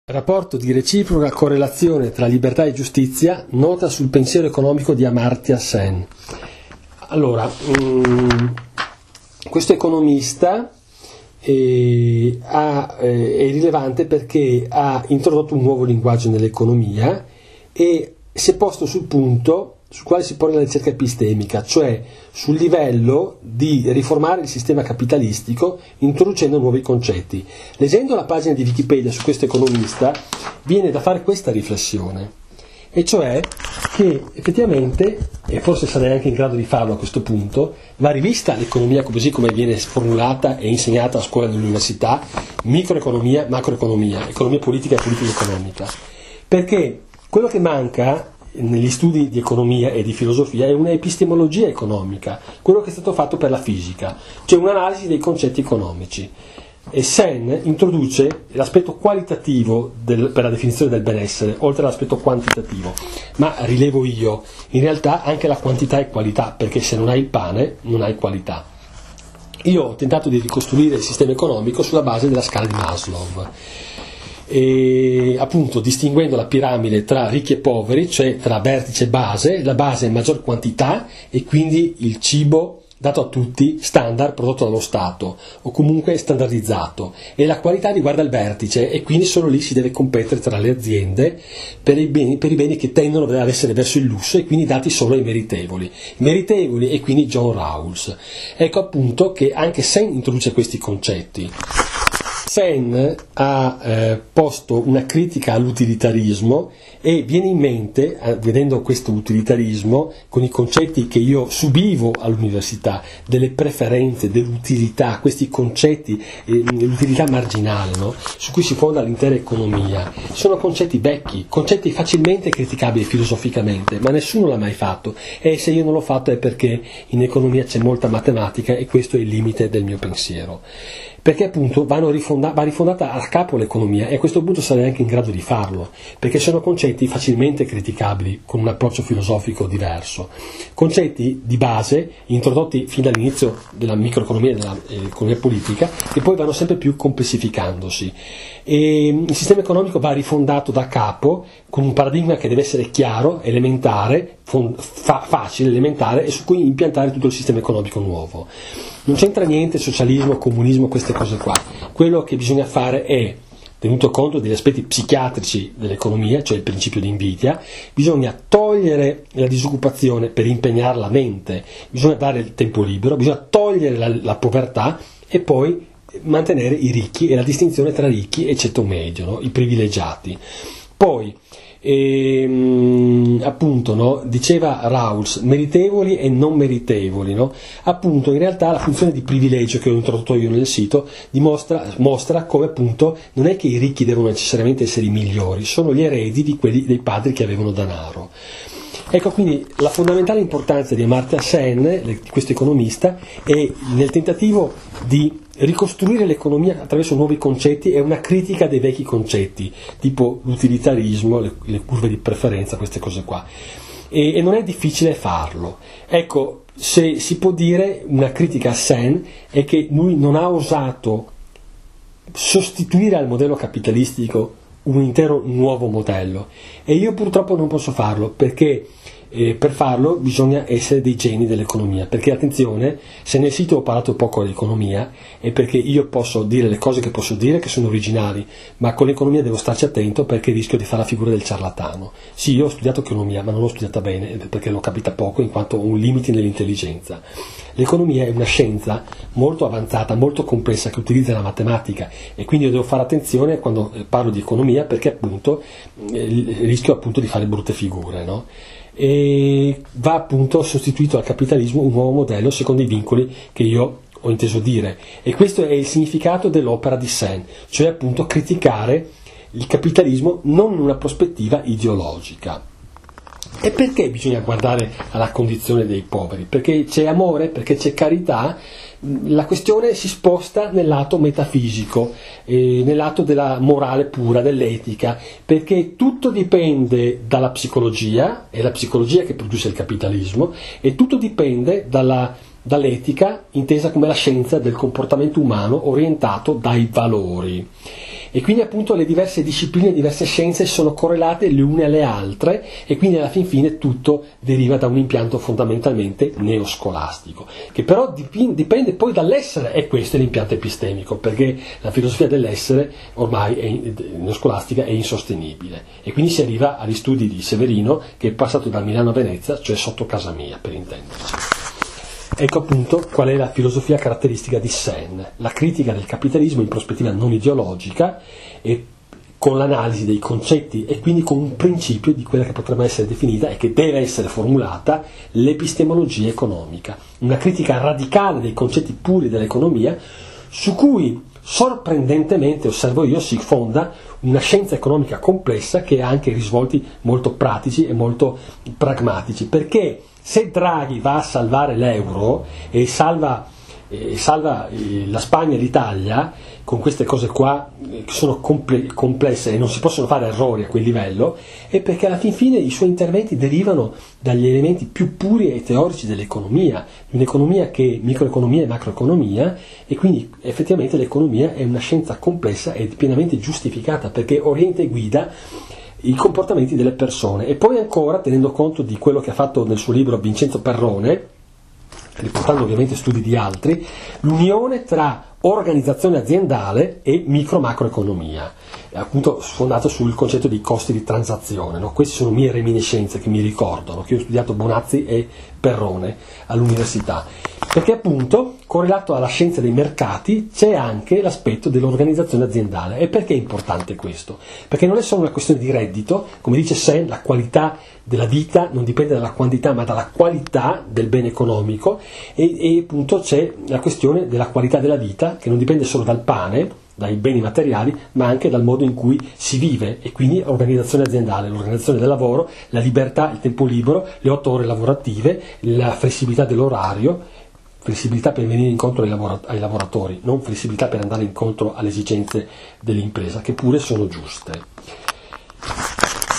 Rapporto di reciproca correlazione tra libertà e giustizia, nota sul pensiero economico di Amartya Sen. Allora, questo economista è rilevante perché ha introdotto un nuovo linguaggio nell'economia e si è posto sul punto sul quale si pone la ricerca epistemica, cioè sul livello di riformare il sistema capitalistico introducendo nuovi concetti. Leggendo la pagina di Wikipedia su questo economista viene da fare questa riflessione, e cioè che effettivamente, e forse sarei anche in grado di farlo a questo punto, va rivista l'economia così come viene formulata e insegnata a scuola dell'università: microeconomia, macroeconomia, economia politica e politica economica, perché quello che manca negli studi di economia e di filosofia è una epistemologia economica, quello che è stato fatto per la fisica, cioè un'analisi dei concetti economici. E Sen introduce l'aspetto qualitativo per la definizione del benessere, oltre all'aspetto quantitativo. Ma rilevo io, in realtà anche la quantità è qualità, perché se non hai il pane non hai qualità. Io ho tentato di ricostruire il sistema economico sulla base della scala di Maslow, e appunto distinguendo la piramide tra ricchi e poveri, cioè tra vertice e base. La base è maggior quantità e quindi il cibo dato a tutti, standard, prodotto dallo Stato o comunque standardizzato, e la qualità riguarda il vertice e quindi solo lì si deve competere tra le aziende per i beni che tendono ad essere verso il lusso e quindi dati solo ai meritevoli e quindi John Rawls. Ecco appunto che anche Sen introduce questi concetti. Sen ha posto una critica all'utilitarismo e viene in mente, vedendo questo utilitarismo, con i concetti che io subivo all'università, delle preferenze, dell'utilità, questi concetti, l'utilità marginale, no? Su cui si fonda l'intera economia. Sono concetti vecchi, concetti facilmente criticabili filosoficamente, ma nessuno l'ha mai fatto, e se io non l'ho fatto è perché in economia c'è molta matematica e questo è il limite del mio pensiero. Perché appunto va rifondata a capo l'economia, e a questo punto sarei anche in grado di farlo, perché sono concetti facilmente criticabili con un approccio filosofico diverso, concetti di base introdotti fin dall'inizio della microeconomia e dell'economia politica, che poi vanno sempre più complessificandosi, e il sistema economico va rifondato da capo con un paradigma che deve essere chiaro, elementare, facile, elementare, e su cui impiantare tutto il sistema economico nuovo. Non c'entra niente socialismo, comunismo, queste cose qua. Quello che bisogna fare è, tenuto conto degli aspetti psichiatrici dell'economia, cioè il principio di invidia, bisogna togliere la disoccupazione per impegnare la mente, bisogna dare il tempo libero, bisogna togliere la povertà e poi mantenere i ricchi e la distinzione tra ricchi e ceto medio, no? I privilegiati. Poi appunto, no, diceva Rawls, meritevoli e non meritevoli, no? Appunto in realtà la funzione di privilegio che ho introdotto io nel sito mostra come appunto non è che i ricchi devono necessariamente essere i migliori, sono gli eredi di quelli dei padri che avevano denaro. Ecco quindi la fondamentale importanza di Amartya Sen, di questo economista, è nel tentativo di ricostruire l'economia attraverso nuovi concetti e una critica dei vecchi concetti, tipo l'utilitarismo, le curve di preferenza, queste cose qua. E non è difficile farlo. Ecco, se si può dire una critica a Sen è che lui non ha osato sostituire al modello capitalistico un intero nuovo modello, e io purtroppo non posso farlo, perché per farlo bisogna essere dei geni dell'economia, perché attenzione, se nel sito ho parlato poco di economia è perché io posso dire le cose che posso dire, che sono originali, ma con l'economia devo starci attento perché rischio di fare la figura del ciarlatano. Sì, io ho studiato economia, ma non l'ho studiata bene perché l'ho capita poco, in quanto ho un limite nell'intelligenza. L'economia è una scienza molto avanzata, molto complessa, che utilizza la matematica, e quindi io devo fare attenzione quando parlo di economia, perché appunto rischio appunto di fare brutte figure, no? E va appunto sostituito al capitalismo un nuovo modello secondo i vincoli che io ho inteso dire, e questo è il significato dell'opera di Sen, cioè appunto criticare il capitalismo non in una prospettiva ideologica. E perché bisogna guardare alla condizione dei poveri? Perché c'è amore, perché c'è carità. La questione si sposta nel lato metafisico, nel lato della morale pura, dell'etica, perché tutto dipende dalla psicologia, è la psicologia che produce il capitalismo, e tutto dipende dalla dall'etica intesa come la scienza del comportamento umano orientato dai valori. E quindi appunto le diverse discipline, diverse scienze sono correlate le une alle altre e quindi alla fin fine tutto deriva da un impianto fondamentalmente neoscolastico, che però dipende poi dall'essere, e questo è l'impianto epistemico, perché la filosofia dell'essere ormai neoscolastica è insostenibile, e quindi si arriva agli studi di Severino, che è passato da Milano a Venezia, cioè sotto casa mia, per intenderci. Ecco appunto qual è la filosofia caratteristica di Sen, la critica del capitalismo in prospettiva non ideologica e con l'analisi dei concetti e quindi con un principio di quella che potrebbe essere definita e che deve essere formulata l'epistemologia economica, una critica radicale dei concetti puri dell'economia su cui sorprendentemente, osservo io, si fonda una scienza economica complessa che ha anche risvolti molto pratici e molto pragmatici, perché se Draghi va a salvare l'euro e salva la Spagna e l'Italia con queste cose qua che sono complesse e non si possono fare errori a quel livello, è perché alla fin fine i suoi interventi derivano dagli elementi più puri e teorici dell'economia, di un'economia che è microeconomia e macroeconomia, e quindi effettivamente l'economia è una scienza complessa e pienamente giustificata perché orienta e guida i comportamenti delle persone. E poi ancora, tenendo conto di quello che ha fatto nel suo libro Vincenzo Perrone, riportando ovviamente studi di altri, l'unione tra organizzazione aziendale e micro-macroeconomia, appunto fondato sul concetto di costi di transazione, no? Queste sono mie reminiscenze che mi ricordano, che io ho studiato Bonazzi e Perrone all'università, perché appunto correlato alla scienza dei mercati c'è anche l'aspetto dell'organizzazione aziendale. E perché è importante questo? Perché non è solo una questione di reddito, come dice Sen, la qualità della vita non dipende dalla quantità ma dalla qualità del bene economico, e appunto c'è la questione della qualità della vita che non dipende solo dal pane, dai beni materiali, ma anche dal modo in cui si vive, e quindi organizzazione aziendale, l'organizzazione del lavoro, la libertà, il tempo libero, le 8 ore lavorative, la flessibilità dell'orario, flessibilità per venire incontro ai lavoratori, non flessibilità per andare incontro alle esigenze dell'impresa, che pure sono giuste.